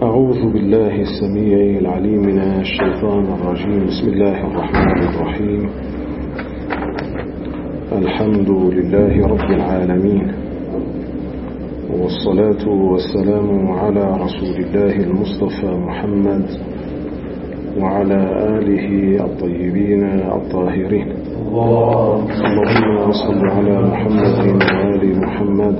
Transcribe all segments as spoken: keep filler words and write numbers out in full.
أعوذ بالله السميع العليم من الشيطان الرجيم. بسم الله الرحمن الرحيم. الحمد لله رب العالمين، والصلاة والسلام على رسول الله المصطفى محمد وعلى آله الطيبين الطاهرين. اللهم صل على محمد وآل محمد.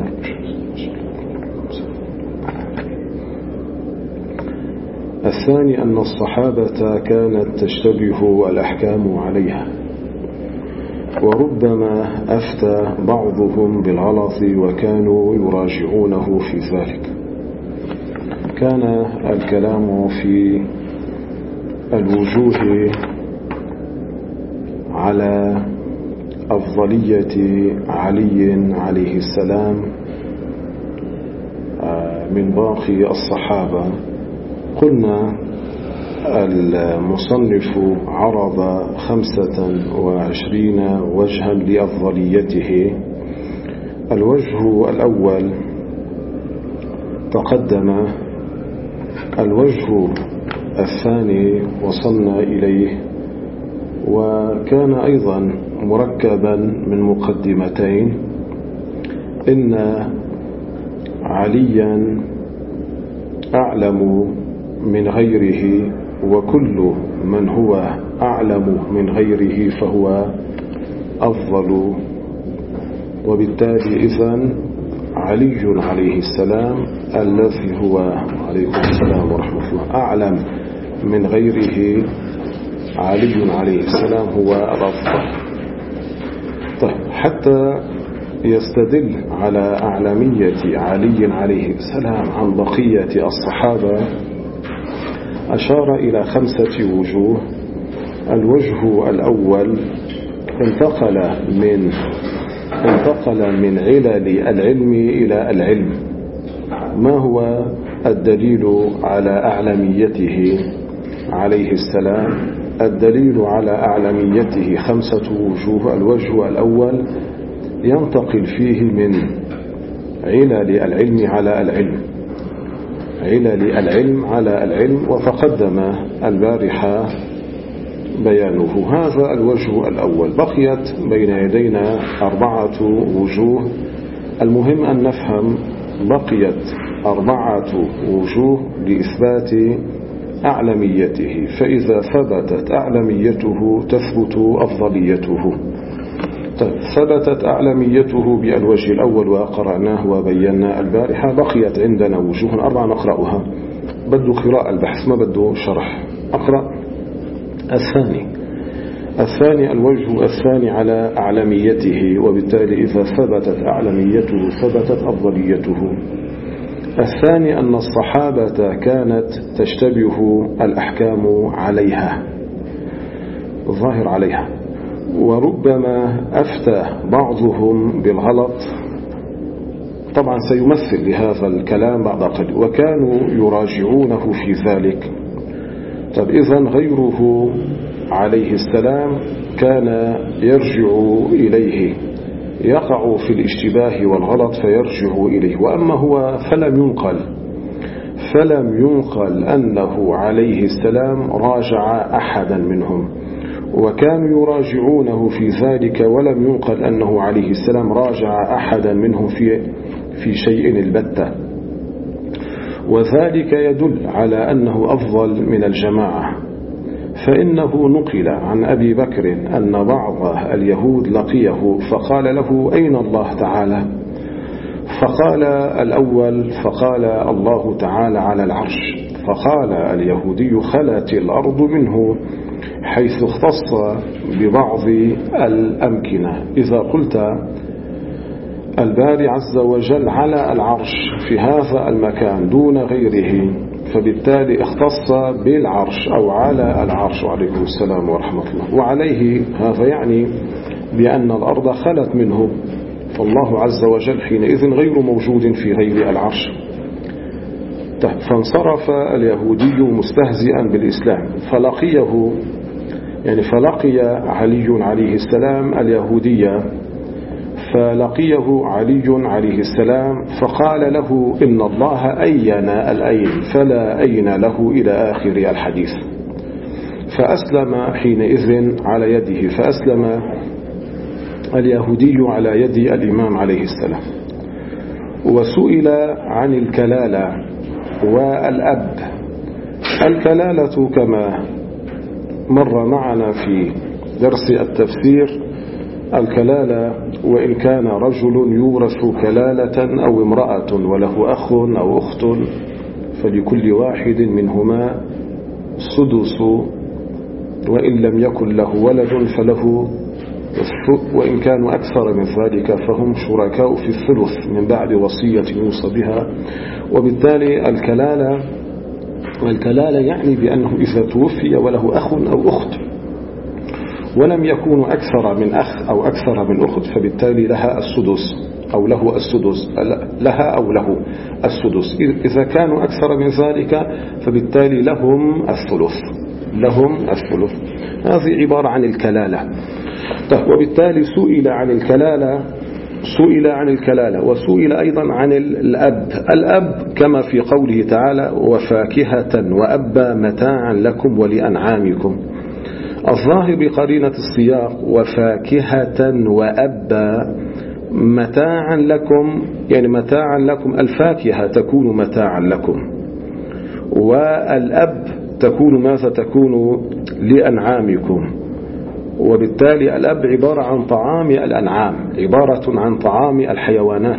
الثاني أن الصحابة كانت تشتبه الأحكام عليها، وربما أفتى بعضهم بالغلط وكانوا يراجعونه في ذلك. كان الكلام في الوجوه على أفضلية علي عليه السلام من باقي الصحابة. قلنا المصنف عرض خمسة وعشرين وجها لأفضليته. الوجه الأول تقدم، الوجه الثاني وصلنا إليه، وكان أيضا مركبا من مقدمتين. إن عليا أعلم من غيره، وكل من هو أعلم من غيره فهو أفضل، وبالتالي إذن علي عليه السلام الذي هو عليكم السلام ورحمة الله أعلم من غيره، علي عليه السلام هو الأفضل. طيب، حتى يستدل على أعلمية علي عليه السلام عن بقية الصحابة أشار إلى خمسة وجوه. الوجه الأول انتقل من انتقل من علل العلم إلى العلم. ما هو الدليل على أعلميته عليه السلام؟ الدليل على أعلميته خمسة وجوه. الوجه الأول ينتقل فيه من علل العلم على العلم، علل العلم على العلم، وتقدم البارحة بيانه. هذا الوجه الأول. بقيت بين يدينا أربعة وجوه. المهم أن نفهم بقيت أربعة وجوه لإثبات أعلميته، فإذا ثبتت أعلميته تثبت أفضليته. ثبتت أعلميته بالوجه الأول وقرأناه وبينا البارحة. بقيت عندنا وجوه أربعة نقرأها. بدو قراءة البحث، ما بدو شرح. أقرأ. الثاني الثاني الوجه الثاني على أعلميته، وبالتالي إذا ثبتت أعلميته ثبتت أفضليته. الثاني أن الصحابة كانت تشتبه الأحكام عليها، الظاهر عليها، وربما أفتى بعضهم بالغلط. طبعا سيمثل لهذا الكلام بعد قليل. وكانوا يراجعونه في ذلك. طب إذن غيره عليه السلام كان يرجع إليه، يقع في الاشتباه والغلط فيرجع إليه. وأما هو فلم ينقل فلم ينقل أنه عليه السلام راجع أحدا منهم، وكانوا يراجعونه في ذلك، ولم ينقل أنه عليه السلام راجع أحدا منهم في في شيء البتة. وذلك يدل على أنه أفضل من الجماعة. فإنه نقل عن أبي بكر أن بعض اليهود لقيه فقال له: أين الله تعالى؟ فقال الأول: فقال: الله تعالى على العرش. فقال اليهودي: خلت الأرض منه، حيث اختص ببعض الأمكنة. إذا قلت الباري عز وجل على العرش في هذا المكان دون غيره، فبالتالي اختص بالعرش أو على العرش. عليكم السلام ورحمة الله. وعليه هذا يعني بأن الأرض خلت منه، فالله عز وجل حينئذ غير موجود في غير العرش. فانصرف اليهودي مستهزئا بالإسلام، فلقيه يعني فلقي علي عليه السلام اليهودية فلقيه علي عليه السلام فقال له إن الله أين الأين فلا أين له إلى آخر الحديث. فأسلم حينئذ على يده، فأسلم اليهودي على يد الإمام عليه السلام. وسئل عن الكلالة والأب. الكلالة كما مر معنا في درس التفسير، الكلالة وإن كان رجل يورث كلالة أو امرأة وله أخ أو أخت فلكل واحد منهما السدس، وإن لم يكن له ولد فله، وإن كانوا أكثر من ذلك فهم شركاء في الثلث من بعد وصية يوصى بها. وبالتالي الكلالة والكلالة يعني بأنه إذا توفي وله أخ أو أخت ولم يكونوا أكثر من أخ أو أكثر من أخت فبالتالي لها السدس أو له السدس، لها أو له السدس. إذا كانوا أكثر من ذلك فبالتالي لهم الثلث، لهم الثلث. هذه عبارة عن الكلالة. طيب، وبالتالي سئل عن الكلالة، سئل عن الكلالة وسئل أيضا عن الأب. الأب كما في قوله تعالى وفاكهة وأبا متاعا لكم ولأنعامكم. الظاهر بقرينة السياق وفاكهة وأبا متاعا لكم، يعني متاعا لكم، الفاكهة تكون متاعا لكم، والأب تكون ماذا؟ تكون لأنعامكم. وبالتالي الأب عبارة عن طعام الأنعام، عبارة عن طعام الحيوانات.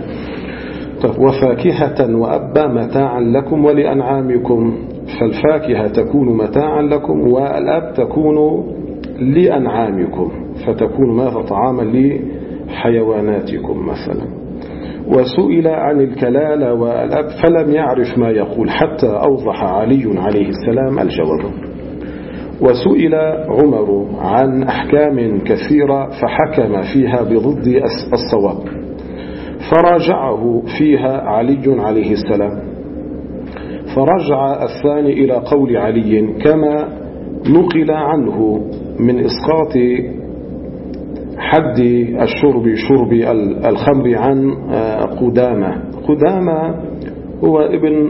وفاكهة وأبا متاعا لكم ولأنعامكم، فالفاكهة تكون متاعا لكم والأب تكون لأنعامكم، فتكون ماذا؟ طعاما لحيواناتكم مثلا. وسئل عن الكلالة والأب فلم يعرف ما يقول حتى أوضح علي عليه السلام الجواب. وسئل عمر عن أحكام كثيرة فحكم فيها بضد الصواب، فراجعه فيها علي عليه السلام، فرجع الثاني إلى قول علي كما نقل عنه من إسقاط حد الشرب شرب الخمر عن قدامة. قدامة هو ابن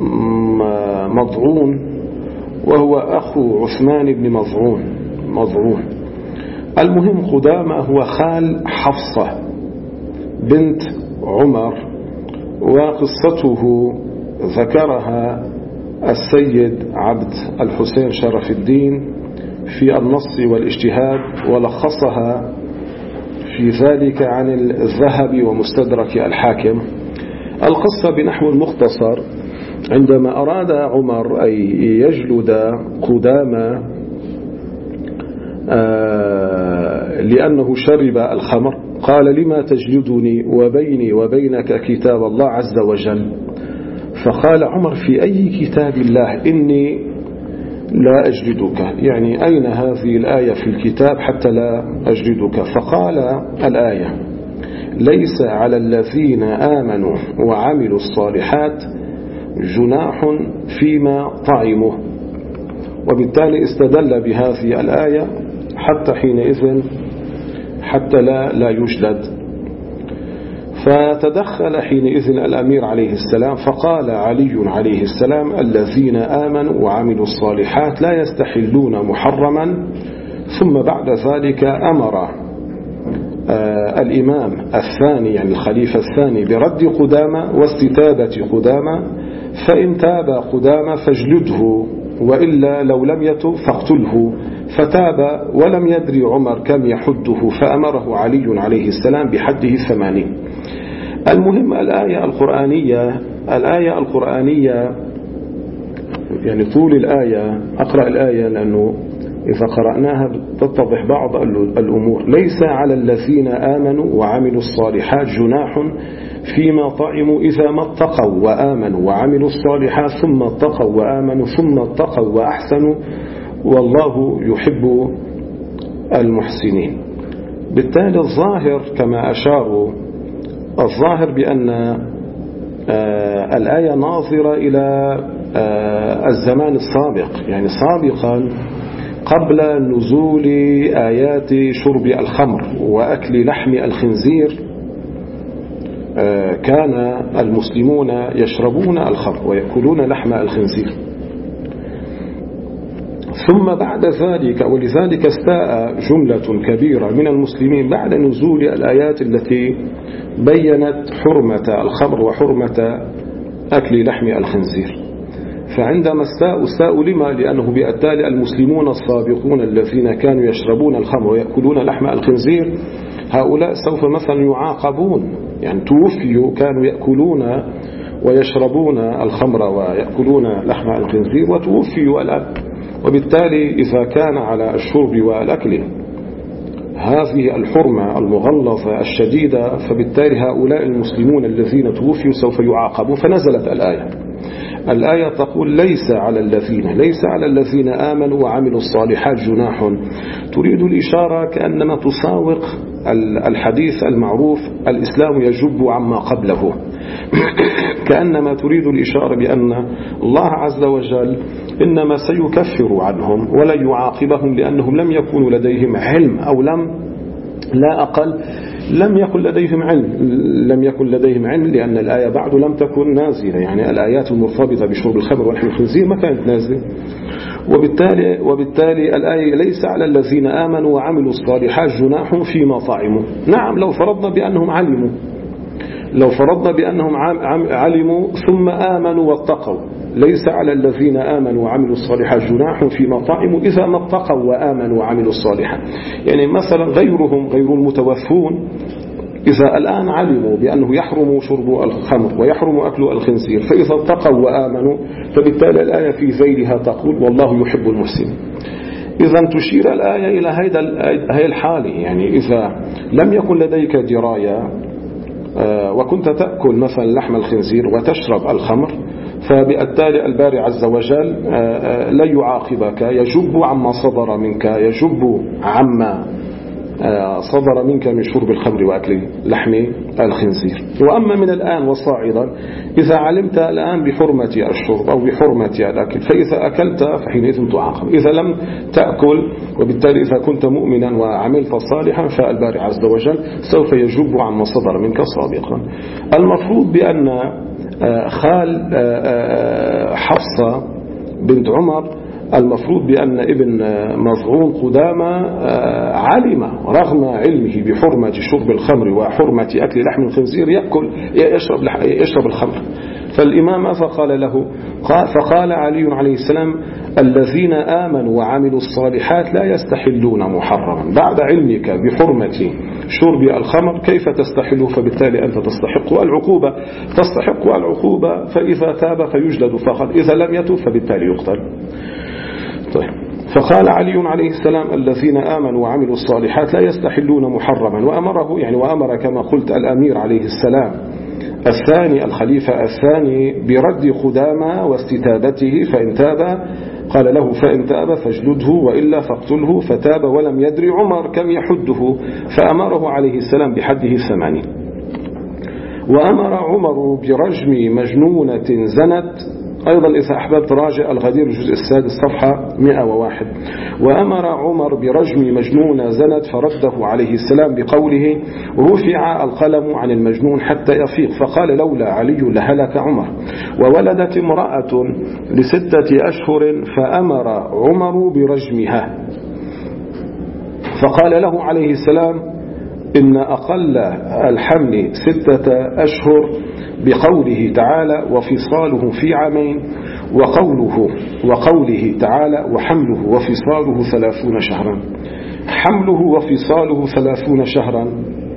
مضعون وهو أخو عثمان بن مضعون مضعون المهم قدامة هو خال حفصة بنت عمر، وقصته ذكرها السيد عبد الحسين شرف الدين في النص والاجتهاد، ولخصها في ذلك عن الذهبي ومستدرك الحاكم. القصة بنحو المختصر، عندما أراد عمر أن يجلد قدامة لأنه شرب الخمر قال لما تجلدني وبيني وبينك كتاب الله عز وجل؟ فقال عمر في أي كتاب الله إني لا أجلدك، يعني أين هذه الآية في الكتاب حتى لا أجلدك؟ فقال الآية ليس على الذين آمنوا وعملوا الصالحات جناح فيما طعموا. وبالتالي استدل بهذه الآية حتى حينئذ حتى لا لا يجلد. فتدخل حينئذ الأمير عليه السلام فقال علي عليه السلام الذين آمنوا وعملوا الصالحات لا يستحلون محرما. ثم بعد ذلك أمر آه الإمام الثاني يعني الخليفة الثاني برد قدامة واستتابة قدامة، فإن تاب قدامة فاجلده، وإلا لو لم يتب فاقتله. فتاب ولم يدري عمر كم يحده، فأمره علي عليه السلام بحده الثمانين. المهم الآية القرآنية الآية القرآنية يعني طول الآية، أقرأ الآية لأنه إذا قرأناها تتضح بعض الأمور. ليس على الذين آمنوا وعملوا الصالحات جناح فيما طعموا إذا ما اتقوا وآمنوا وعملوا الصالحات ثم اتقوا وآمنوا ثم اتقوا وأحسنوا والله يحب المحسنين. بالتالي الظاهر كما أشاروا، الظاهر بأن آه الآية ناظرة إلى آه الزمان السابق، يعني سابقا قبل نزول آيات شرب الخمر وأكل لحم الخنزير كان المسلمون يشربون الخمر ويأكلون لحم الخنزير. ثم بعد ذلك ولذلك استاء جملة كبيرة من المسلمين بعد نزول الآيات التي بيّنت حرمة الخمر وحرمة أكل لحم الخنزير. فعندما استاءوا استاءوا لما؟ لأنه بالتالي المسلمون السابقون الذين كانوا يشربون الخمر ويأكلون لحم الخنزير هؤلاء سوف مثلا يعاقبون، يعني توفيوا كانوا يأكلون ويشربون الخمر ويأكلون لحم الخنزير وتوفيوا الآن، وبالتالي إذا كان على الشرب والأكل هذه الحرمة المغلظة الشديدة فبالتالي هؤلاء المسلمون الذين توفيوا سوف يعاقبون. فنزلت الآية الآية تقول ليس على الذين ليس على الذين آمنوا وعملوا الصالحات جناح، تريد الإشارة كأنما تساوق الحديث المعروف الإسلام يجب عما قبله كأنما تريد الإشارة بأن الله عز وجل إنما سيكفر عنهم ولا يعاقبهم لأنهم لم يكونوا لديهم علم أو لم لا أقل لم يكن لديهم علم لم يكن لديهم علم لأن الآية بعد لم تكن نازلة، يعني الآيات المرتبطة بشرب الخمر ولحم الخنزير ما كانت نازلة، وبالتالي, وبالتالي الآية ليس على الذين آمنوا وعملوا الصالحات جناح فيما طعموا. نعم لو فرضنا بأنهم علموا لو فرضنا بأنهم علموا ثم آمنوا واتقوا ليس على الذين آمنوا وعملوا الصالحات جناح فيما طعموا إذا ما اتقوا وآمنوا وعملوا الصالحات. يعني مثلا غيرهم غير المتوفون إذا الآن علموا بأنه يحرم شرب الخمر ويحرم أكل الخنزير فإذا اتقوا وآمنوا فبالتالي الآية في ذيلها تقول والله يحب المحسنين. إذا تشير الآية إلى هذه الحالة، يعني إذا لم يكن لديك دراية وكنت تأكل مثلا لحم الخنزير وتشرب الخمر فبالتالي الباري عز وجل لا يعاقبك، يجب عما صدر منك يجب عما صدر منك من شرب الخمر وأكل لحم الخنزير. وأما من الآن وصاعدا إذا علمت الآن بحرمة الشرب أو بحرمة الأكل فإذا أكلت فحينئذ تعاقب، إذا لم تأكل وبالتالي إذا كنت مؤمنا وعملت صالحا فالباري عز وجل سوف يجب عما صدر منك سابقا. المفروض بأن خال حفصة بنت عمر المفروض بأن ابن مظعون قدامى علم رغم علمه بحرمة شرب الخمر وحرمة أكل لحم الخنزير يأكل يشرب, يشرب الخمر. فالإمام فقال له فقال علي عليه السلام الذين آمنوا وعملوا الصالحات لا يستحلون محرما. بعد علمك بحرمة شرب الخمر كيف تستحله؟ فبالتالي أنت تستحق العقوبة تستحق العقوبة فإذا تاب فيجلد فقط، إذا لم يتب فبالتالي يقتل. طيب. فقال علي عليه السلام الذين آمنوا وعملوا الصالحات لا يستحلون محرما، وأمره يعني وأمر كما قلت الأمير عليه السلام الثاني الخليفة الثاني برد خدامى واستتابته، فإن تاب قال له فإن تاب فاجلده وإلا فاقتله، فتاب ولم يدري عمر كم يحده فأمره عليه السلام بحده ثمانين. وأمر عمر برجم مجنونة زنت، أيضا إذا أحببت راجع الغدير الجزء السادس صفحة مئة وواحد. وأمر عمر برجم مجنون زنت فرده عليه السلام بقوله رفع القلم عن المجنون حتى يفيق، فقال لولا علي لهلك عمر. وولدت امرأة لستة أشهر فأمر عمر برجمها، فقال له عليه السلام إن أقل الحمل ستة أشهر بقوله تعالى وفصاله في عامين، وقوله وقوله تعالى وحمله وفصاله ثلاثون شهرا. حمله وفصاله ثلاثون شهرا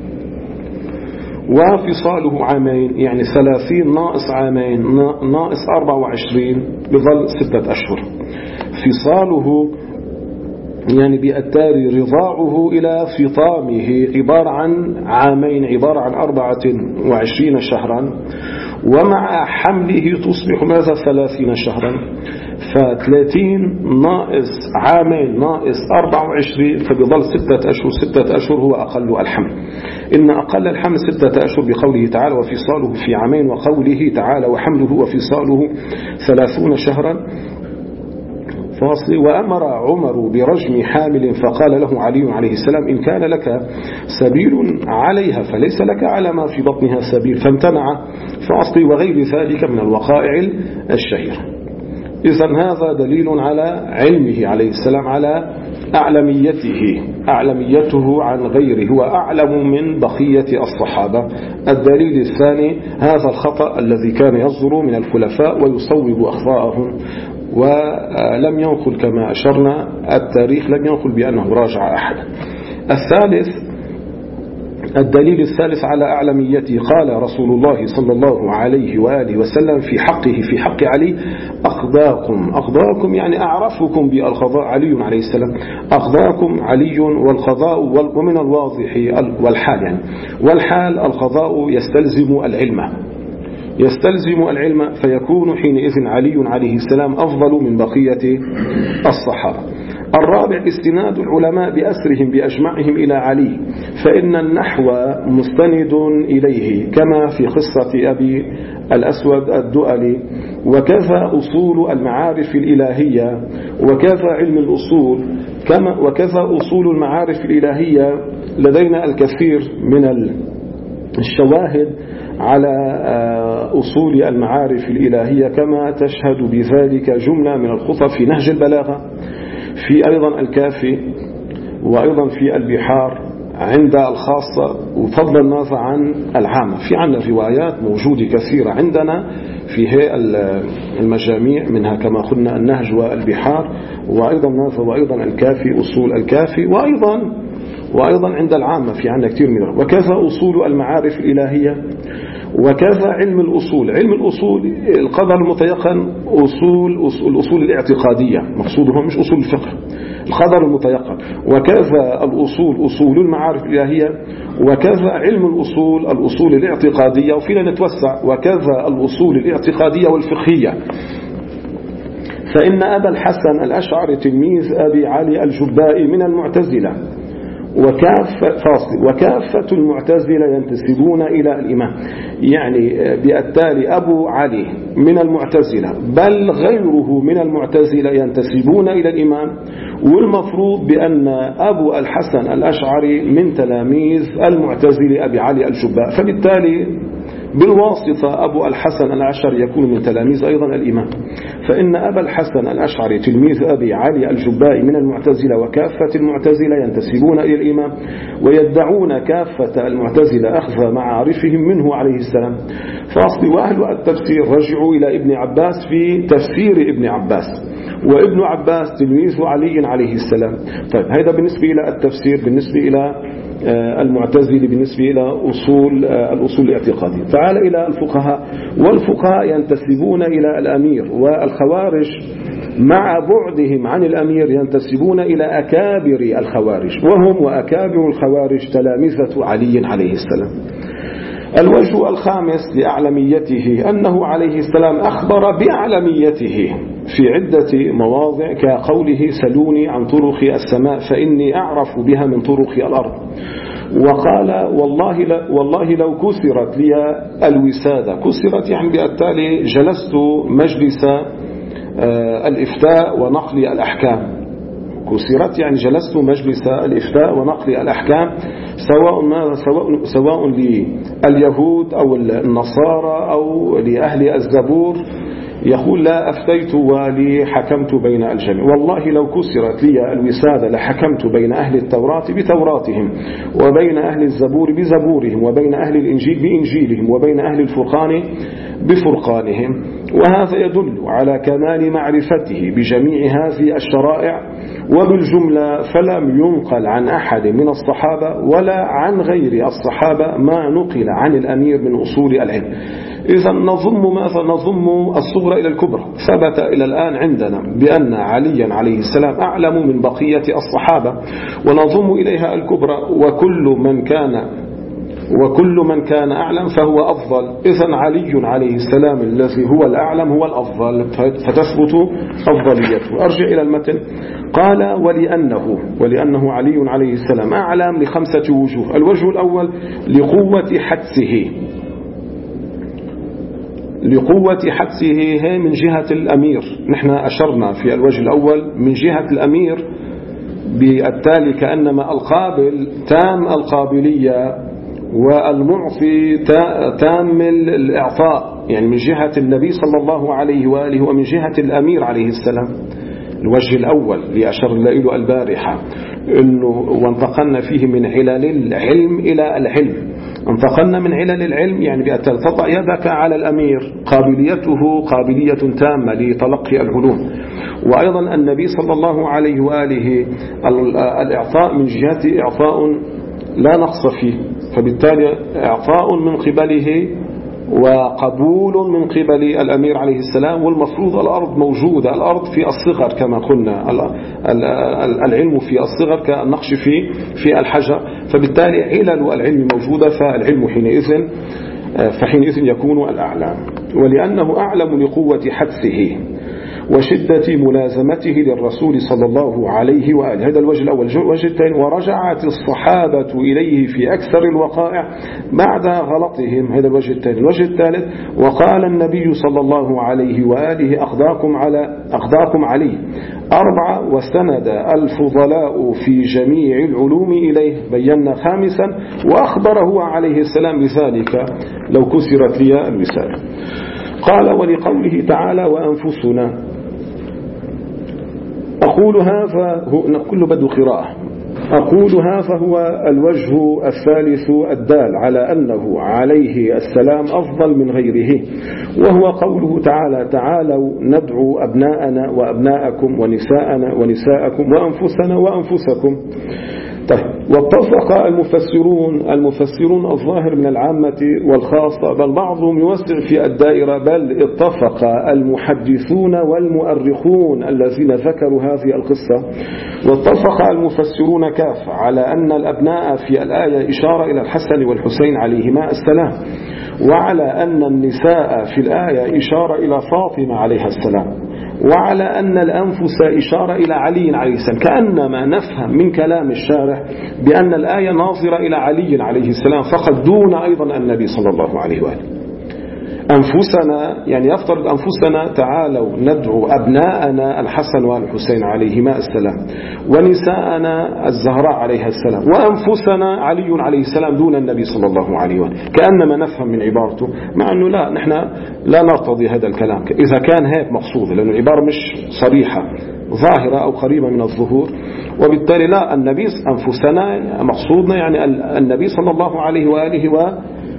وفصاله عامين، يعني ثلاثين ناقص عامين ناقص أربع وعشرين بظل ستة أشهر. فصاله يعني بالتالي رضاعه إلى فطامه عبارة عن عامين عبارة عن أربعة وعشرين شهرا، ومع حمله تصبح ماذا ثلاثين شهرا. فثلاثين ناقص عامين ناقص أربع وعشرين فبظل ستة أشهر. ستة أشهر هو أقل الحمل. إن أقل الحمل ستة أشهر بقوله تعالى وفصاله في عامين، وقوله تعالى وحمله وفصاله ثلاثون شهرا. فاصل. وأمر عمر برجم حامل فقال له علي عليه السلام إن كان لك سبيل عليها فليس لك على ما في بطنها سبيل، فامتنع فاصل. وغير ذلك من الوقائع الشهيرة. إذن هذا دليل على علمه عليه السلام، على أعلميته، أعلميته عن غيره، هو أعلم من بقية الصحابة. الدليل الثاني هذا الخطأ الذي كان يصدر من الخلفاء ويصوب أخطاءهم، ولم ينقل كما أشرنا التاريخ لم ينقل بأنه راجع أحد. الثالث الدليل الثالث على أعلميته قال رسول الله صلى الله عليه وآله وسلم في حقه في حق علي أقضاكم أقضاكم يعني أعرفكم بالقضاء علي عليه السلام، أقضاكم علي والقضاء ومن الواضح والحال يعني والحال القضاء يستلزم العلم يستلزم العلم فيكون حينئذ علي عليه السلام أفضل من بقية الصحابة. الرابع استناد العلماء بأسرهم بأجمعهم إلى علي، فإن النحو مستند إليه كما في قصة أبي الأسود الدؤلي، وكذا أصول المعارف الإلهية، وكذا علم الأصول كما وكذا أصول المعارف الإلهية. لدينا الكثير من الشواهد على أصول المعارف الإلهية كما تشهد بذلك جملة من الخطب في نهج البلاغة، في أيضا الكافي، وأيضا في البحار عند الخاصة، وفضل الناس عن العامة. في عندنا روايات موجودة كثيرة عندنا في هي المجاميع، منها كما قلنا النهج والبحار، وأيضا ناس وأيضا الكافي أصول الكافي، وأيضا وأيضا عند العامة في عندنا كثير منها. وكذا أصول المعارف الإلهية، وكذا علم الأصول. علم الأصول القدر المتيقن، أصول, أصول الأصول الاعتقادية مقصودهم مش أصول الفقه، القدر المتيقن. وكذا الأصول أصول المعارف الإلهية، وكذا علم الأصول الأصول الاعتقادية، وفينا نتوسع وكذا الأصول الاعتقادية والفقهية. فإن أبا الحسن الأشعري تلميذ أبي علي الجبائي من المعتزلة، وكافة فاصل وكافة المعتزلة ينتسبون إلى الإمام، يعني بالتالي أبو علي من المعتزلة بل غيره من المعتزلة ينتسبون إلى الإمام، والمفروض بأن أبو الحسن الأشعري من تلاميذ المعتزلة أبي علي الجبائي، فبالتالي بالواسطة أبو الحسن الأشعري يكون من تلاميذ أيضا الإمام. فإن أبا الحسن الأشعري تلميذ أبي علي الجبائي من المعتزلة، وكافة المعتزلة ينتسبون إلى الإمام، ويدعون كافة المعتزلة أخذ معارفهم منه عليه السلام. فأصل وأهل التفسير رجعوا إلى ابن عباس في تفسير ابن عباس، وابن عباس تلميذ علي عليه السلام. طيب هذا بالنسبة إلى التفسير، بالنسبة إلى المعتزلة، بالنسبة إلى أصول الأصول الاعتقادية. تعال إلى الفقهاء، والفقهاء ينتسبون إلى الأمير، والخوارج مع بعدهم عن الأمير ينتسبون إلى أكابر الخوارج، وهم وأكابر الخوارج تلامذة علي عليه السلام. الوجه الخامس لأعلميته أنه عليه السلام أخبر بأعلميته في عدة مواضع، كقوله سلوني عن طرق السماء فإني أعرف بها من طرق الأرض. وقال والله, والله لو كسرت لي الوسادة، كسرت يعني بالتالي جلست مجلس الإفتاء ونقل الأحكام، كسرت يعني جلست مجلس الإفتاء ونقل الأحكام، سواء ما سواء سواء لليهود أو النصارى أو لأهل الزبور، يقول لا أفتيت ولي حكمت بين الجميع. والله لو كسرت لي الوسادة لحكمت بين أهل التوراة بتوراتهم، وبين أهل الزبور بزبورهم، وبين أهل الإنجيل بإنجيلهم، وبين أهل الفرقان بفرقانهم. وهذا يدل على كمال معرفته بجميع هذه الشرائع، وبالجملة فلم ينقل عن أحد من الصحابة ولا عن غير الصحابة ما نقل عن الأمير من أصول العلم. إذا نضم ماذا؟ نضم الصغرى إلى الكبرى. ثبت إلى الآن عندنا بأن عليا عليه السلام أعلم من بقية الصحابة، ونضم إليها الكبرى، وكل من كان وكل من كان أعلم فهو أفضل. إذن علي عليه السلام الذي هو الأعلم هو الأفضل، فتثبت أفضليته. أرجع إلى المتن. قال ولأنه ولأنه علي عليه السلام أعلم لخمسة وجوه. الوجه الأول لقوة حدسه، لقوة حدسه من جهة الأمير. نحن أشرنا في الوجه الأول من جهة الأمير، بالتالي كأنما القابل تام القابلية والمعطي تام الإعطاء، يعني من جهة النبي صلى الله عليه وآله ومن جهة الأمير عليه السلام. الوجه الأول لأشر الليل البارحة إنه وانتقلنا فيه من علل العلم إلى العلم. انتقلنا من علل العلم يعني بأن تضع يدك على الأمير، قابليته قابلية تامة لتلقي العلوم. وأيضا النبي صلى الله عليه وآله الإعطاء من جهة إعطاء لا نقص فيه، فبالتالي إعطاء من قبله وقبول من قبل الأمير عليه السلام. والمفروض الأرض موجودة، الأرض في الصغر كما قلنا، العلم في الصغر كالنقش في في الحجر، فبالتالي علل العلم موجودة، فالعلم حينئذ فحينئذ يكون الأعلى. ولأنه أعلم لقوة حدسه وشدة ملازمته للرسول صلى الله عليه وآله. هذا الوجه الأول. الوجه الثاني: ورجعت الصحابة إليه في أكثر الوقائع بعد غلطهم. هذا الوجه الثاني. الوجه الثالث: وقال النبي صلى الله عليه وآله أقضاكم على أقضاكم عليه. أربعة: وسند الفضلاء في جميع العلوم إليه. بينا. خامسا: وأخبره عليه السلام بذلك لو كسرت لي الوساد. قال: ولقوله تعالى: وأنفسنا. أقولها فهو كل بدو قراءة. أقولها فهو الوجه الثالث الدال على أنه عليه السلام أفضل من غيره، وهو قوله تعالى: تعالوا ندعو أبناءنا وأبناءكم ونساءنا ونساءكم وأنفسنا وأنفسكم. طيب. واتفق المفسرون المفسرون الظاهر من العامة والخاصة، بل بعضهم يوسع في الدائرة، بل اتفق المحدثون والمؤرخون الذين ذكروا هذه القصة، واتفق المفسرون كافة على أن الأبناء في الآية إشارة إلى الحسن والحسين عليهما السلام، وعلى أن النساء في الآية إشارة إلى فاطمة عليها السلام، وعلى أن الأنفس إشارة إلى علي عليه السلام. كأنما نفهم من كلام الشارح بأن الآية ناظرة إلى علي عليه السلام فقط، دون أيضا النبي صلى الله عليه وآله. أنفسنا يعني يفترض أنفسنا: تعالوا ندعو أبناءنا الحسن والحسين عليهما السلام، ونساءنا الزهراء عليها السلام، وأنفسنا علي عليه السلام دون النبي صلى الله عليه وآله. كأنما نفهم من عبارته، مع أنه لا، نحن لا نرتضي هذا الكلام إذا كان هيك مقصود، لأن العبارة مش صريحة، ظاهرة أو قريبة من الظهور، وبالتالي لا، النبي أنفسنا مقصودنا يعني النبي صلى الله عليه وآله و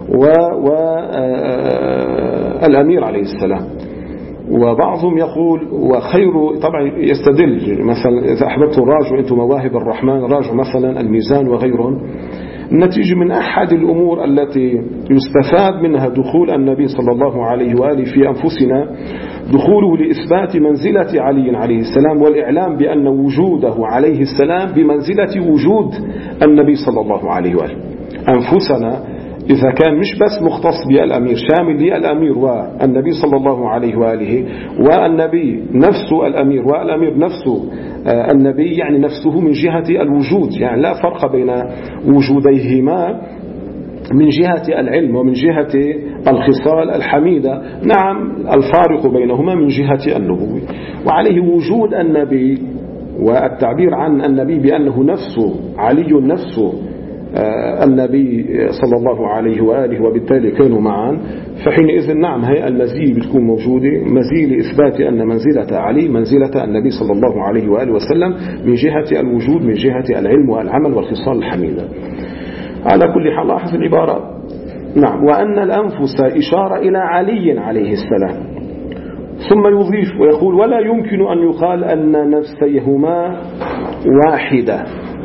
والأمير عليه السلام. وبعضهم يقول وخير، طبعا يستدل مثلا: إذا أحببتم راجوا أنتم مواهب الرحمن، راجوا مثلا الميزان وغيرهم. النتيجة من أحد الأمور التي يستفاد منها دخول النبي صلى الله عليه وآله في أنفسنا دخوله لإثبات منزلة علي عليه السلام، والإعلام بأن وجوده عليه السلام بمنزلة وجود النبي صلى الله عليه وآله. أنفسنا إذا كان مش بس مختص بالأمير، شامل للأمير والنبي صلى الله عليه وآله، والنبي نفسه الأمير والأمير نفسه النبي، يعني نفسه من جهة الوجود، يعني لا فرق بين وجوديهما من جهة العلم ومن جهة الخصال الحميدة. نعم، الفارق بينهما من جهة النبوة، وعليه وجود النبي والتعبير عن النبي بأنه نفسه علي نفسه النبي صلى الله عليه وآله، وبالتالي كانوا معا. فحينئذ نعم، هي المزية بتكون موجودة، مزية لإثبات أن منزلة علي منزلة النبي صلى الله عليه وآله وسلم من جهة الوجود، من جهة العلم والعمل والخصال الحميدة. على كل حال لاحظ العبارة. نعم. وأن الأنفس إشارة إلى علي عليه السلام، ثم يضيف ويقول: ولا يمكن أن يقال أن نفسيهما واحدة.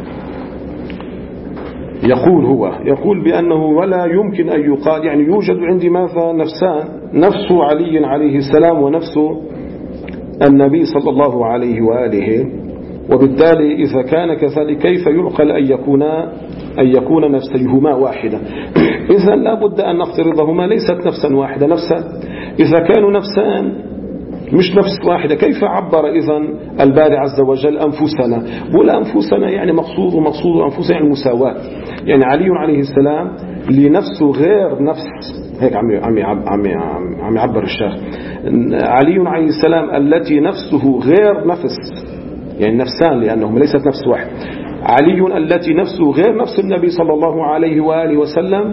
يقول هو يقول بأنه ولا يمكن أن يقال، يعني يوجد عندي ماذا نفسان، نفس علي عليه السلام ونفس النبي صلى الله عليه وآله، وبالتالي إذا كان كذلك كيف يعقل أن يكون أن يكون نفسيهما واحدة؟ إذن لا بد أن نفترضهما ليست نفسا واحدة. نفسا إذا كانوا نفسان مش نفس واحدة. كيف عبر إذن الباري عز وجل أنفسنا؟ بقول أنفسنا يعني مقصود ومقصود أنفسنا يعني مساواة. يعني علي عليه السلام لنفسه غير نفس، هيك عم عم عم عم يعبر الشيخ، علي عليه السلام التي نفسه غير نفس، يعني نفسان لأنهم ليست نفس واحد. علي التي نفسه غير نفس النبي صلى الله عليه وآله وسلم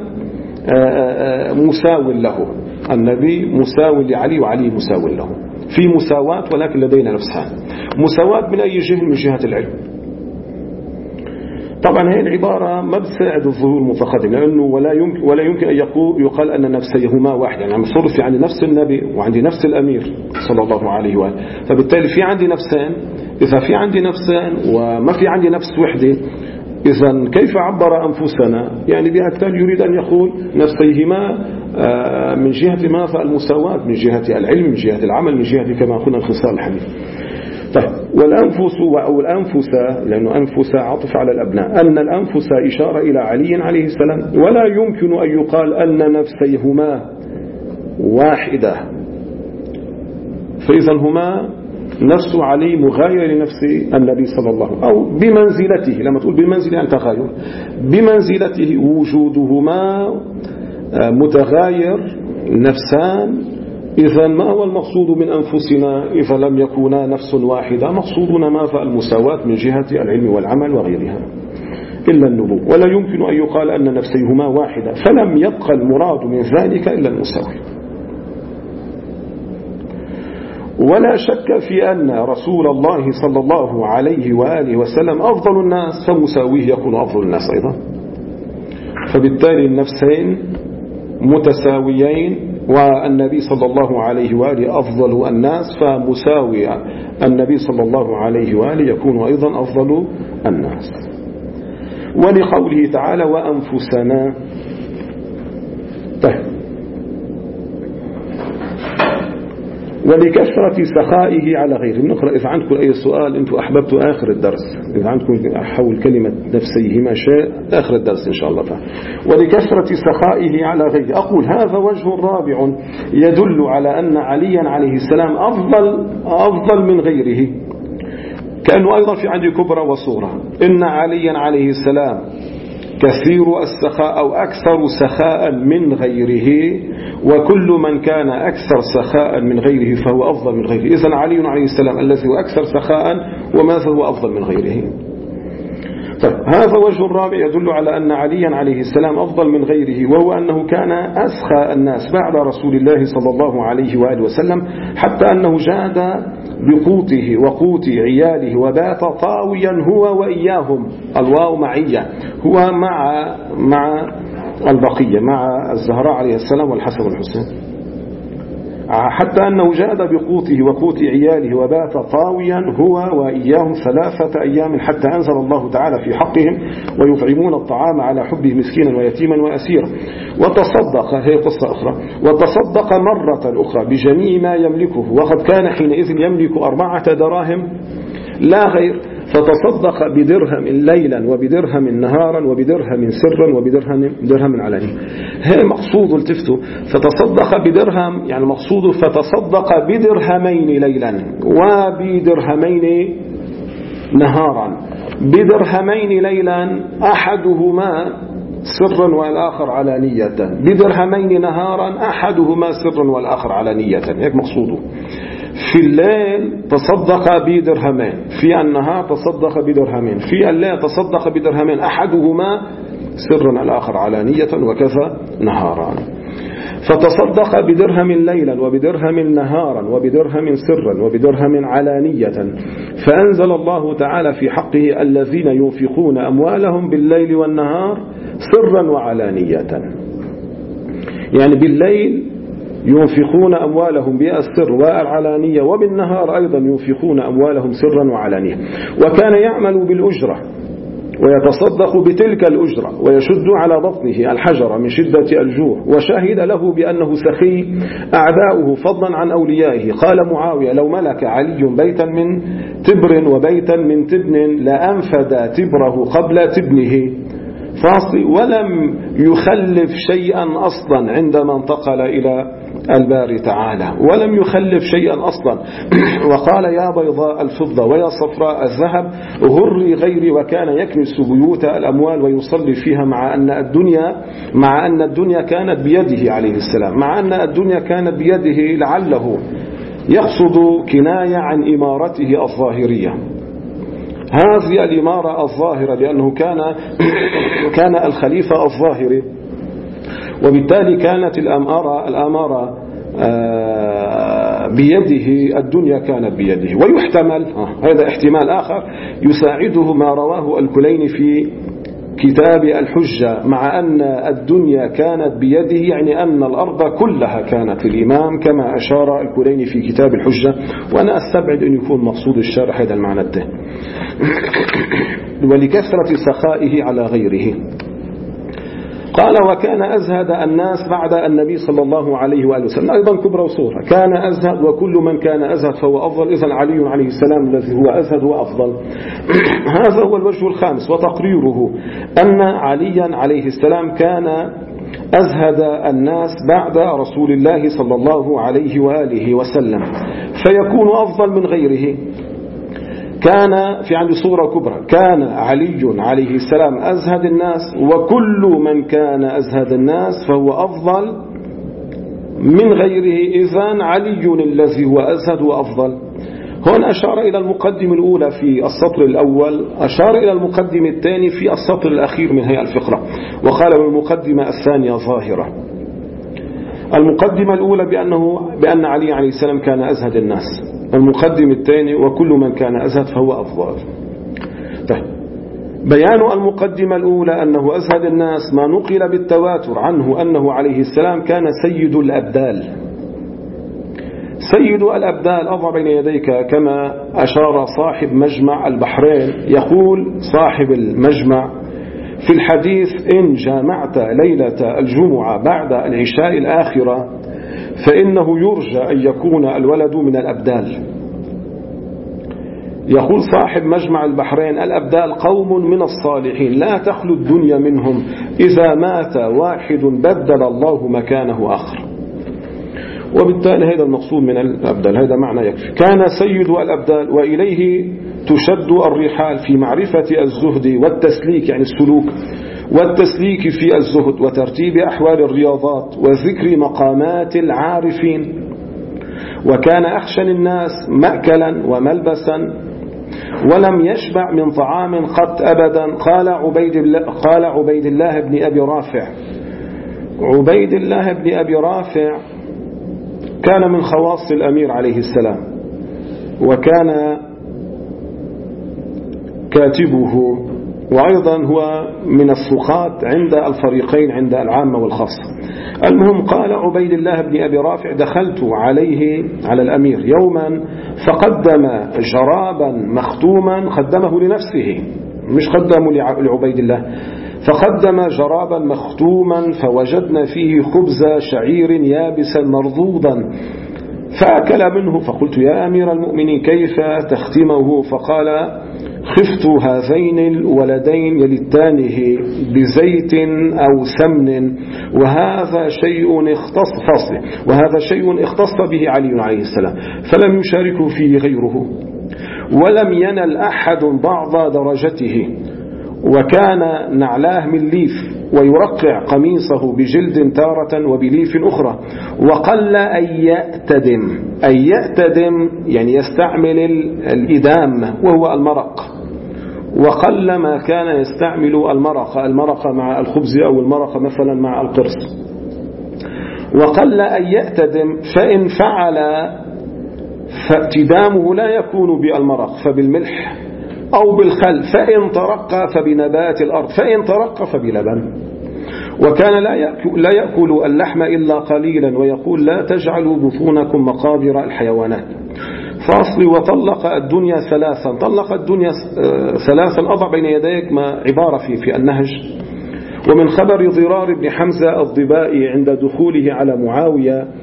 مساو له، النبي مساو لعلي وعلي مساو له، في مساواة ولكن لدينا نفسان. مساواة من أي جهة؟ من جهة العلم. طبعا هي العبارة ما بتساعد الظهور المتقدم، لأنه ولا يمكن ولا يمكن أن يقول يقال أن نفسيهما واحد. يعني عم صرف عندي نفس النبي وعندي نفس الأمير صلى الله عليه وآله، فبالتالي في عندي نفسين. إذا في عندي نفسين وما في عندي نفس وحدة، إذن كيف عبر أنفسنا؟ يعني بهالتالي يريد أن يقول نفسيهما من جهة ما فالمساواة، من جهة العلم، من جهة العمل، من جهة كما قلنا الخصال الحديث. طيب والأنفس أو الأنفس، لأنه أنفس عطف على الأبناء، أن الأنفس إشارة إلى علي عليه السلام، ولا يمكن أن يقال أن نفسيهما واحدة. فإذا هما نفس علي مغاير لنفس النبي صلى الله عليه وسلم، أو بمنزلته. لما تقول بمنزلة عن تغاير، بمنزلته وجودهما متغاير نفسان. إذا ما هو المقصود من أنفسنا إذا لم يكونا نفس واحدة؟ مقصودنا ما فالمساواة من جهة العلم والعمل وغيرها إلا النبوة، ولا يمكن أن يقال أن نفسيهما واحدة، فلم يبقى المراد من ذلك إلا المساواة. ولا شك في أن رسول الله صلى الله عليه وآله وسلم أفضل الناس، فمساويه يكون أفضل الناس أيضا. فبالتالي النفسين متساويين، والنبي صلى الله عليه وآله أفضل الناس، فمساوي النبي صلى الله عليه وآله يكون أيضا أفضل الناس. ولقوله تعالى وأنفسنا. طيب ولكثرة سخائه على غيره. نقرأ إذا عندكم أي سؤال أنتم أحببتوا آخر الدرس، إذا عندكم حول كلمة نفسيهما شيء آخر الدرس إن شاء الله تعالى. ولكثرة سخائه على غيره. أقول هذا وجه رابع يدل على أن عليا عليه السلام أفضل أفضل من غيره، كأنه أيضا في عندي كبرى وصورة. إن عليا عليه السلام كثير السخاء أو أكثر سخاء من غيره، وكل من كان أكثر سخاء من غيره فهو أفضل من غيره. إذن علي عليه السلام الذي هو أكثر سخاء، وماذا هو أفضل من غيره؟ طيب هذا وجه الرابع يدل على أن عليا عليه السلام أفضل من غيره، وهو أنه كان أسخى الناس بعد رسول الله صلى الله عليه وآله وسلم، حتى أنه جاد بقوته وقوت عياله وبات طاويا هو وإياهم. الواو معية، هو مع مع البقية، مع الزهراء عليه السلام والحسن والحسين، حتى أنه جاد بقوته وقوت عياله وبات طاويا هو وإياهم ثلاثة أيام، حتى أنزل الله تعالى في حقهم ويطعمون الطعام على حبه مسكينا ويتيما وأسيرا. وتصدق، هي قصة أخرى، وتصدق مرة أخرى بجميع ما يملكه، وقد كان حينئذ يملك أربعة دراهم لا غير، فتصدق بدرهم ليلا وبدرهم نهارا وبدرهم سرا وبدرهم درهم علانية. هي مقصود التفتوا، فتصدق بدرهم يعني مقصوده فتصدق بدرهمين ليلا وبدرهمين نهارا. بدرهمين ليلا أحدهما سرا والآخر علانية، بدرهمين نهارا أحدهما سرا والآخر علانية، هيك مقصوده. في الليل تصدق بدرهمين، في النهار تصدق بدرهمين، في الليل تصدق بدرهمين أحدهما سرا الآخر علانية وكذا نهارا. فتصدق بدرهم ليلا وبدرهم نهارا وبدرهم سرا وبدرهم علانية. فأنزل الله تعالى في حقه الذين ينفقون أموالهم بالليل والنهار سرا وعلانية، يعني بالليل ينفقون أموالهم بالسر والعلانية، وبالنهار أيضا ينفقون أموالهم سرا وعلانية. وكان يعمل بالأجرة ويتصدق بتلك الأجرة ويشد على بطنه الحجر من شدة الجوع، وشهد له بأنه سخي أعداؤه فضلا عن أوليائه. قال معاوية لو ملك علي بيتا من تبر وبيتا من تبن لأنفد تبره قبل تبنه فاصل، ولم يخلف شيئا أصلا عندما انتقل إلى الباري تعالى ولم يخلف شيئا أصلا. وقال يا بيضاء الفضة ويا صفراء الذهب غري غيري، وكان يكنس بيوت الأموال ويصلي فيها، مع أن الدنيا مع أن الدنيا كانت بيده عليه السلام، مع أن الدنيا كانت بيده، لعله يقصد كناية عن إمارته الظاهرية. هذه الإمارة الظاهرة لأنه كان كان الخليفة الظاهري، وبالتالي كانت الأمارة الأمارة بيده، الدنيا كانت بيده. ويحتمل هذا احتمال آخر يساعده ما رواه الكليني في كتاب الحجة، مع أن الدنيا كانت بيده، يعني أن الأرض كلها كانت للإمام كما أشار الكليني في كتاب الحجة. وأنا أستبعد أن يكون مقصود الشارح هذا المعنى ده. ولكثرة سخائه على غيره. قال وكان أزهد الناس بعد النبي صلى الله عليه وآله وسلم، أيضا كبرى وصورة، كان أزهد وكل من كان أزهد فهو أفضل، إذن علي عليه السلام الذي هو أزهد وأفضل. هذا هو الوجه الخامس. وتقريره أن عليا عليه السلام كان أزهد الناس بعد رسول الله صلى الله عليه وآله وسلم، فيكون أفضل من غيره. كان في عندي صورة كبرى، كان علي عليه السلام أزهد الناس، وكل من كان أزهد الناس فهو أفضل من غيره، إذن علي الذي هو أزهد وأفضل. هنا أشار إلى المقدمة الأولى في السطر الأول، أشار إلى المقدمة الثاني في السطر الأخير من هذه الفقرة، وقال بالمقدمة الثانية ظاهرة. المقدمة الأولى بأنه بأن علي عليه السلام كان أزهد الناس، المقدمة الثاني وكل من كان أزهد فهو أفضل. طيب. بيان المقدمة الأولى أنه أزهد الناس ما نقل بالتواتر عنه أنه عليه السلام كان سيد الأبدال. سيد الأبدال أضع بين يديك كما أشار صاحب مجمع البحرين، يقول صاحب المجمع في الحديث إن جامعت ليلة الجمعة بعد العشاء الآخرة فإنه يرجى أن يكون الولد من الأبدال. يقول صاحب مجمع البحرين الأبدال قوم من الصالحين لا تخلو الدنيا منهم، إذا مات واحد بدل الله مكانه آخر. وبالتالي هذا المقصود من الأبدال، هذا معنى يكفي. كان سيد الأبدال وإليه تشد الرحال في معرفة الزهد والتسليك، يعني السلوك والتسليك في الزهد، وترتيب أحوال الرياضات وذكر مقامات العارفين. وكان أخشن الناس مأكلا وملبسا ولم يشبع من طعام قط أبدا. قال عبيد الله, قال عبيد الله بن أبي رافع عبيد الله بن أبي رافع كان من خواص الأمير عليه السلام، وكان كاتبه، وأيضا هو من الثقات عند الفريقين، عند العامة والخاصة. المهم قال عبيد الله بن أبي رافع دخلت عليه على الأمير يوما فقدم جرابا مختوما، خدمه لنفسه مش قدمه لعبيد الله، فقدم جرابا مختوما فوجدنا فيه خبز شعير يابسا مرضوضا فأكل منه، فقلت يا أمير المؤمنين كيف تختمه؟ فقال خفت هذين الولدين يلتانه بزيت أو سمن، وهذا شيء اختص فصل وهذا شيء اختص به علي عليه السلام، فلم يشاركه فيه غيره، ولم ينل أحد بعض درجته. وكان نعلاه من ليف، ويرقع قميصه بجلد تارة وبليف أخرى، وقل أن يأتدم أن يأتدم يعني يستعمل الإدام وهو المرق، وقل ما كان يستعمل المرق المرق مع الخبز أو المرق مثلا مع القرص. وقل أن يأتدم، فإن فعل فاعتدامه لا يكون بالمرق فبالملح أو بالخل، فإن ترقى فبنبات الأرض، فإن ترقى فبلبن. وكان لا يأكل, لا يأكل اللحم إلا قليلا، ويقول لا تجعلوا بطونكم مقابر الحيوانات. فاصل وطلق الدنيا ثلاثا، طلق الدنيا ثلاثا أضع بين يديك ما عبارة في, في النهج. ومن خبر ضرار بن حمزة الضبائي عند دخوله على معاوية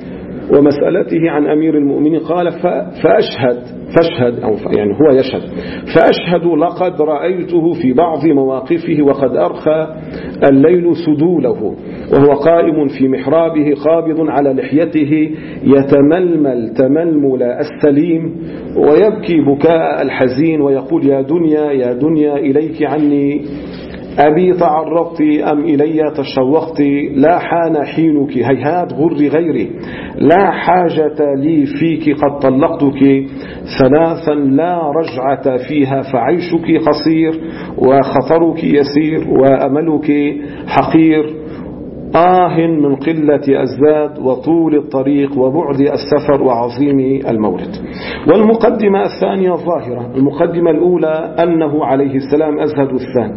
ومسألته عن أمير المؤمنين قال فأشهد فاشهد أو يعني هو يشهد فأشهد لقد رأيته في بعض مواقفه وقد أرخى الليل سدوله وهو قائم في محرابه قابض على لحيته يتململ تململ السليم ويبكي بكاء الحزين ويقول يا دنيا يا دنيا إليك عني أبي تعرضت أم إلي تشوقت لا حان حينك هيهات غر غيري لا حاجة لي فيك قد طلقتك ثلاثا لا رجعة فيها فعيشك قصير وخطرك يسير وأملك حقير آه من قلة الزاد وطول الطريق وبعد السفر وعظيم المورد. والمقدمة الثانية ظاهرة. المقدمة الأولى أنه عليه السلام أزهد,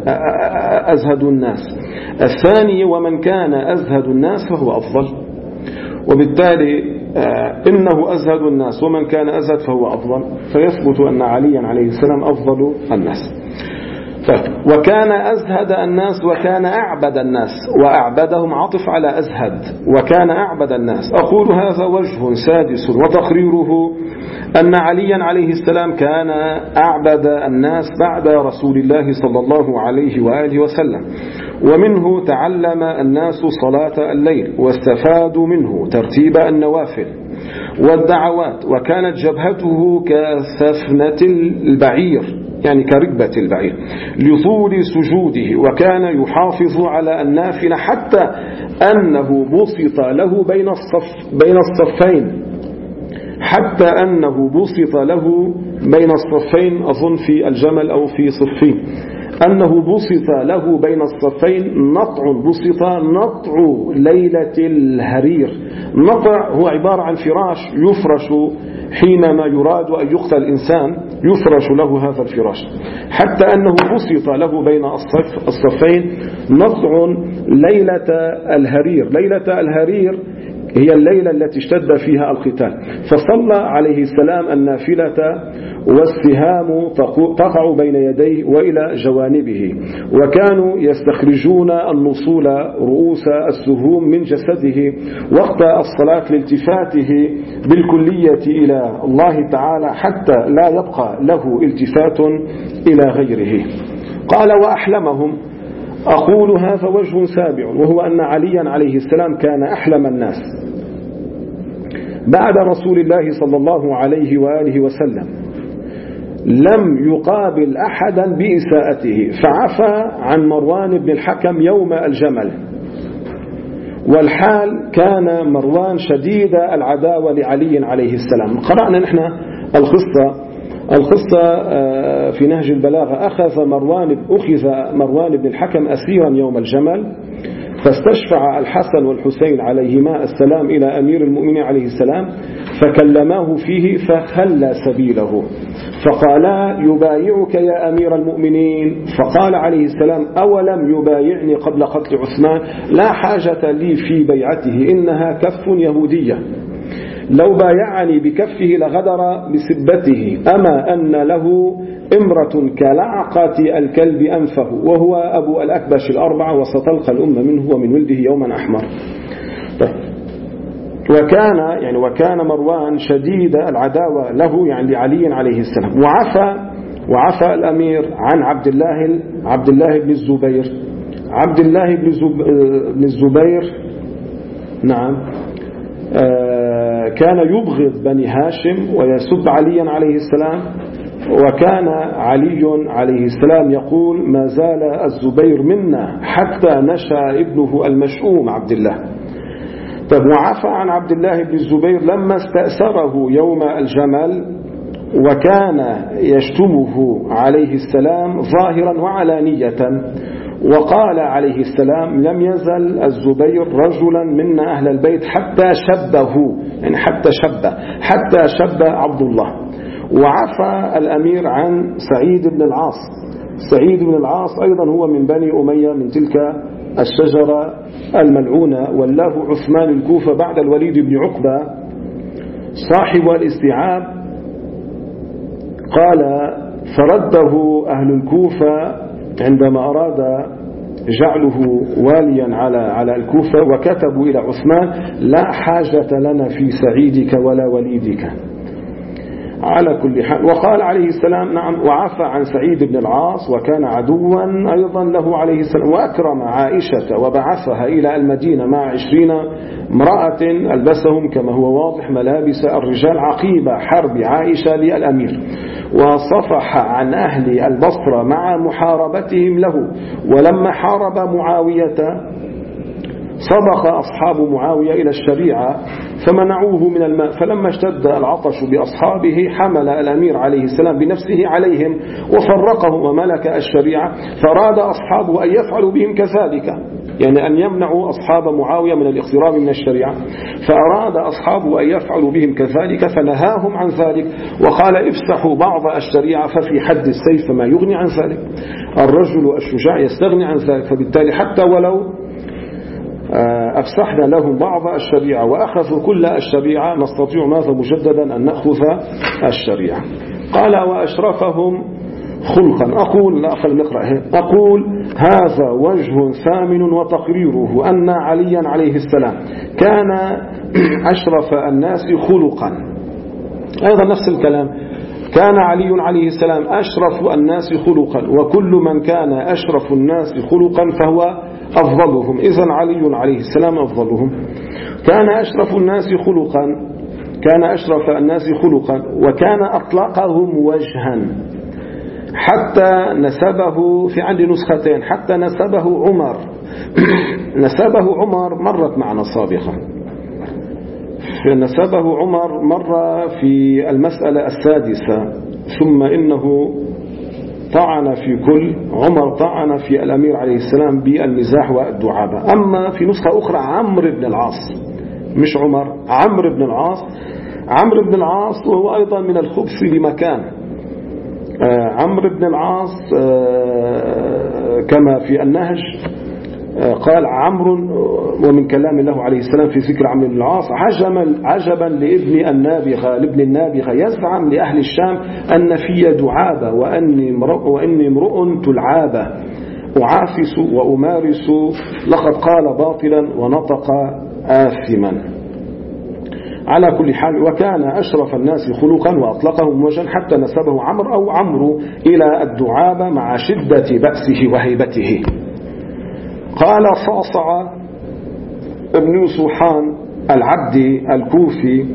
أزهد الناس. الثاني ومن كان أزهد الناس فهو أفضل، وبالتالي إنه أزهد الناس ومن كان أزهد فهو أفضل، فيثبت أن عليا عليه السلام أفضل الناس. وكان أزهد الناس وكان أعبد الناس، وأعبدهم عطف على أزهد، وكان أعبد الناس. أقول هذا وجه سادس وتقريره أن عليا عليه السلام كان أعبد الناس بعد رسول الله صلى الله عليه وآله وسلم، ومنه تعلم الناس صلاة الليل واستفادوا منه ترتيب النوافل والدعوات، وكانت جبهته كسفنة البعير يعني كركبة البعير لطول سجوده، وكان يحافظ على النافلة حتى أنه بسط له بين الصف بين الصفين حتى أنه بسط له بين الصفين أظن في الجمل أو في صفين أنه بسط له بين الصفين نطع بسط نطع ليلة الهرير. نطع هو عبارة عن فراش يفرش حينما يراد أن يقتل الإنسان، يفرش له هذا الفراش، حتى أنه بسط له بين الصف الصفين نطع ليلة الهرير. ليلة الهرير هي الليلة التي اشتد فيها القتال، فصلى عليه السلام النافلة والسهام تقع بين يديه وإلى جوانبه، وكانوا يستخرجون النصول رؤوس السهوم من جسده وقت الصلاة لالتفاته بالكلية إلى الله تعالى حتى لا يبقى له التفات إلى غيره. قال وأحلمهم. أقول هذا وجه سابع، وهو أن عليا عليه السلام كان أحلم الناس بعد رسول الله صلى الله عليه وآله وسلم، لم يقابل أحدا بإساءته، فعفى عن مروان بن الحكم يوم الجمل، والحال كان مروان شديد العداوة لعلي عليه السلام. قرأنا نحن القصة القصة في نهج البلاغة. أخذ مروان أخذ مروان بن الحكم أسيرا يوم الجمل، فاستشفع الحسن والحسين عليهما السلام إلى أمير المؤمنين عليه السلام، فكلماه فيه فخلى سبيله، فقالا يبايعك يا أمير المؤمنين، فقال عليه السلام أولم يبايعني قبل قتل عثمان؟ لا حاجة لي في بيعته، إنها كف يهودية، لو بايعني بكفه لغدر بسبته، أما أن له امرة كلعقة الكلب أنفه، وهو أبو الأكبش الأربعة، وستلقى الأمة منه ومن ولده يوما أحمر. وكان يعني وكان مروان شديد العداوة له يعني لعلي عليه السلام. وعفى وعفى الأمير عن عبد الله عبد الله بن الزبير عبد الله بن الزبير نعم كان يبغض بني هاشم ويسب عليا عليه السلام، وكان علي عليه السلام يقول ما زال الزبير منا حتى نشأ ابنه المشؤوم عبد الله. طب وعفى عن عبد الله بن الزبير لما استأسره يوم الجمل، وكان يشتمه عليه السلام ظاهرا وعلانية، وقال عليه السلام لم يزل الزبير رجلا منا أهل البيت حتى شبه يعني حتى شبه حتى شبه عبد الله. وعفى الأمير عن سعيد بن العاص. سعيد بن العاص أيضا هو من بني أمية من تلك الشجرة الملعونة، والله عثمان الكوفة بعد الوليد بن عقبة صاحب الاستيعاب. قال فرده أهل الكوفة عندما أراد جعله واليا على على الكوفة، وكتبوا إلى عثمان: لا حاجة لنا في سعيدك ولا وليدك. على كل حال، وقال عليه السلام: نعم، وعفى عن سعيد بن العاص وكان عدوا أيضا له عليه السلام، وأكرم عائشة وبعثها إلى المدينة مع عشرين امرأة ألبسهم كما هو واضح ملابس الرجال عقيب حرب عائشة للأمير، وصفح عن أهل البصرة مع محاربتهم له. ولما حارب معاوية صدق أصحاب معاوية إلى الشريعة فمنعوه من الماء، فلما اشتد العطش بأصحابه حمل الأمير عليه السلام بنفسه عليهم وفرقهم وملك الشريعة، فأراد أصحابه أن يفعلوا بهم كذلك، يعني أن يمنعوا أصحاب معاوية من الاقتراب من الشريعة، فأراد أصحابه أن يفعلوا بهم كذلك فنهاهم عن ذلك، وقال: افسحوا بعض الشريعة ففي حد السيف ما يغني عن ذلك. الرجل الشجاع يستغني عن ذلك، فبالتالي حتى ولو أفسحنا لهم بعض الشريعة وأخذوا كل الشريعة نستطيع ماذا مجددا أن نأخذ الشريعة. قال: وأشرفهم خلقا. أقول لا أقل نقرأ أقول هذا وجه ثامن وتقريره أن عليا عليه السلام كان أشرف الناس خلقا. أيضا نفس الكلام، كان علي عليه السلام أشرف الناس خلقا، وكل من كان أشرف الناس خلقا فهو أفضلهم، إذن علي عليه السلام أفضلهم. كان أشرف الناس خلقا كان أشرف الناس خلقا وكان أطلقهم وجها، حتى نسبه في عندي نسختين، حتى نسبه عمر نسبه عمر مرت معنا سابقا، نسبه عمر مرة في المسألة السادسة، ثم إنه طعن في كل عمر طعن في الأمير عليه السلام بالمزاح والدعابة. أما في نسخة أخرى عمرو بن العاص، مش عمر، عمرو بن العاص عمرو بن العاص وهو أيضا من الخبث بمكان. آه عمرو بن العاص آه كما في النهج آه قال عمرو، ومن كلام الله عليه السلام في ذكر عمرو بن العاص: عجبا, عجبا لابن النابغة لابن النابغة يزعم لأهل الشام أن في دعابة وأني امرؤ, وأني امرؤ تلعابة أعافس وأمارس، لقد قال باطلا ونطق آثما. على كل حال، وكان أشرف الناس خلقا وأطلقهم وجها، حتى نسبه عمرو أو عمرو إلى الدعابة مع شدة بأسه وهيبته. قال: صعصع ابن سوحان العبدي الكوفي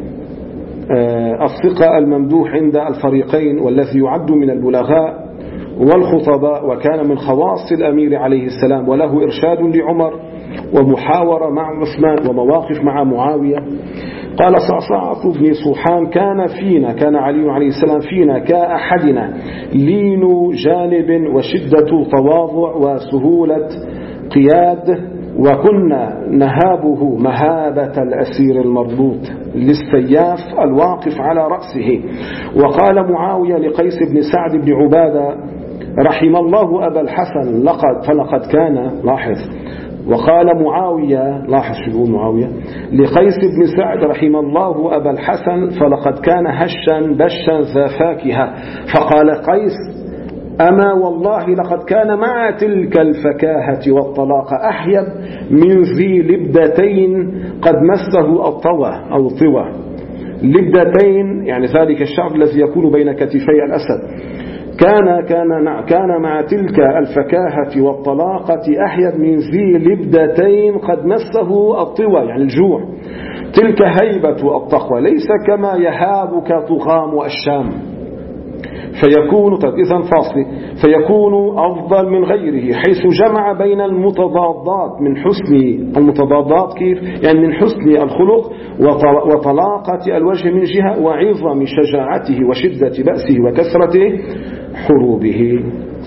الثقة الممدوح عند الفريقين، والذي يعد من البلغاء والخطباء، وكان من خواص الأمير عليه السلام، وله إرشاد لعمر ومحاورة مع عثمان ومواقف مع معاوية. قال صعصعة بن سوحان: كان فينا كان علي عليه السلام فينا كأحدنا لين جانب وشدة تواضع وسهولة قياد، وكنا نهابه مهابة الأسير المربوط للسياف الواقف على رأسه. وقال معاوية لقيس بن سعد بن عبادة: رحم الله أبا الحسن لقد فلقد كان. لاحظ، وقال معاوية، لاحظ شو معاوية لقيس بن سعد: رحم الله أبا الحسن فلقد كان هشا بشا ذا فاكهة. فقال قيس: أما والله لقد كان مع تلك الفكاهة والطلاقة أحيب من ذي لبدتين قد مسه الطوى أو طوى. لبدتين يعني ذلك الشعب الذي يكون بين كتفي الأسد. كان كان كان مع تلك الفكاهة والطلاقة أحيب من ذي لبدتين قد مسه الطوى يعني الجوع. تلك هيبة التقوى، ليس كما يهابك طغام الشام فيكون طيب إذن فاصل فيكون أفضل من غيره، حيث جمع بين المتضادات من حسن المتضادات كيف يعني من حسن الخلق وطلاقة الوجه من جهة، وعظم شجاعته وشدة بأسه وكثرة حروبه.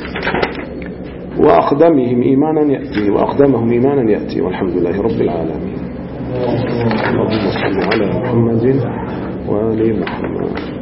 وأقدمهم إيمانا يأتي وأقدمهم إيمانا يأتي والحمد لله رب العالمين. اللهم صل على محمد وآل محمد.